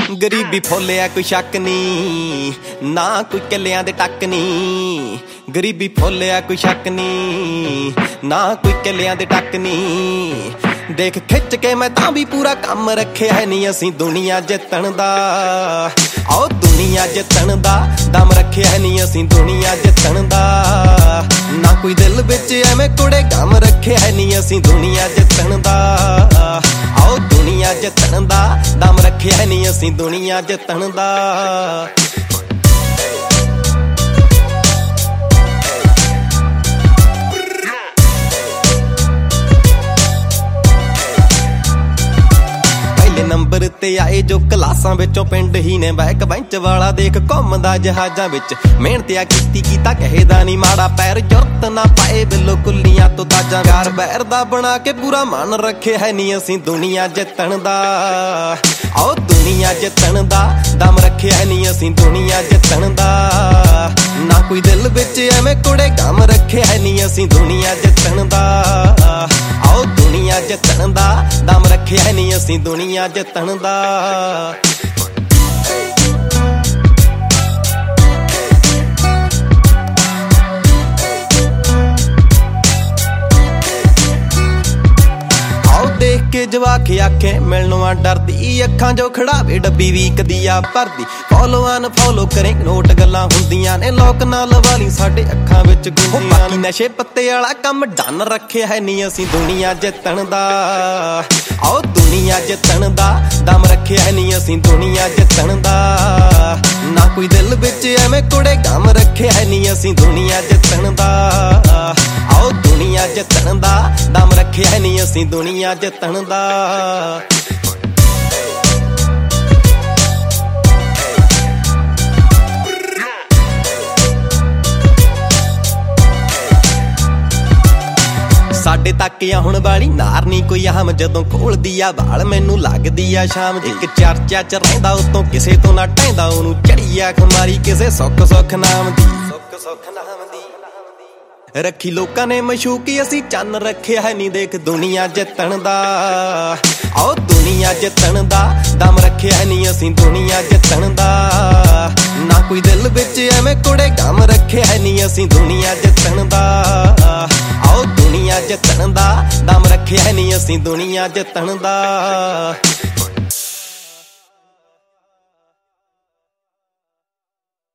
गरीबी फोलिया कोई शक नी, ना कोई किलियां दे टक नी। गरीबी फोलिया कोई शक नी, ना कोई किलियां दे टक नी। देख खिच के मैं तां भी पूरा काम रखे है नी असीं दुनिया जितण दा। आओ दुनिया जितण दा दम रखे है नी असीं दुनिया जितण दा। ना कोई दिल विच एवें कुड़े गम रखे है नी असीं दुनिया जितण दा। आओ दुनिया जितण दा दम रखे है नी असीं दुनिया जितण दा। नंबर ते आए जो क्लासां विचों पिंड ही ने बैक बेंच वाला देख घुमदा जहाजां विच। मेहनतिया कीता कहेदा नी माड़ा पैर जुरत ना पाए बिलो कुल्लियां तो ताजा। यार बैर दा बना के पूरा मन रखे है नी असीं दुनिया जितण दा। आओ दुनिया जितण दा दम रखे है नी असीं दुनिया जितण दा। ना कोई दिल विच एवें कुड़े गम रखे है नी असीं दुनिया जितण दा। आओ दुनिया जितण दा दम रखे है नी असीं दुनिया जितण दा। देख के जवाक आखे मिलनों डरदी अखां जो खड़ावे डब्बी वीक दिया भरदी। फॉलो अनफॉलो करे नोट गल्लां हुंदियां ने लोक नाल वाली साडे अखां विच गुंदियां। नशे पत्ते वाला कम डन रखे है नी असीं दुनिया जितण दा। आओ दुनिया जितण दा दम रखे है नी असीं दुनिया जितण दा। ना कोई दिल विच एवें कुड़े गम रखे है नी असीं दुनिया जितण दा। आओ दुनिया जितण दा दम रखे है नी असीं दुनिया जितण दा। साडे तक आ हुण वाली नार नी कोई आम जदों खोलदी आ बाल मैनू लगदी आ शाम। एक चर्चा च रहिंदा उतों किसे तो ना टहिंदा ओनू चढ़ी आ खमारी किसे सुख सुख नाम दी। रखी लोकां ने मशूकी असीं चन्न रखे है नी देख दुनिया जितण दा। आओ दुनिया जितण दा दम रखे है नी असीं दुनिया जितण दा। ना कोई दिल विच एवें कुड़े गम रखे है नी असीं दुनिया जितण दा। आओ दुनिया जितण दा दम रखे है नी असीं दुनिया जितण दा।